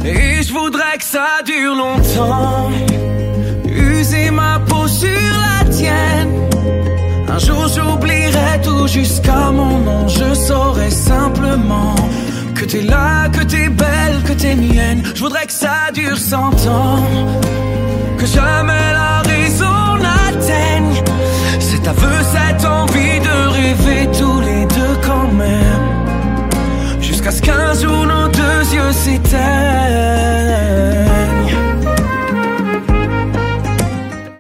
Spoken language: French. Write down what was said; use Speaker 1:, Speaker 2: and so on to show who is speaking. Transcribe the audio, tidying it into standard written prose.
Speaker 1: Et je voudrais que ça dure longtemps. User ma peau sur la tienne. Un jour j'oublierai tout jusqu'à mon nom. Je saurai simplement que t'es là, que t'es belle, que t'es mienne. Je voudrais que ça dure 100 ans. Que jamais la raison n'atteigne cet aveu, cette envie de rêver tous les deux quand même. Jusqu'à ce qu'un jour nos deux yeux s'éteignent.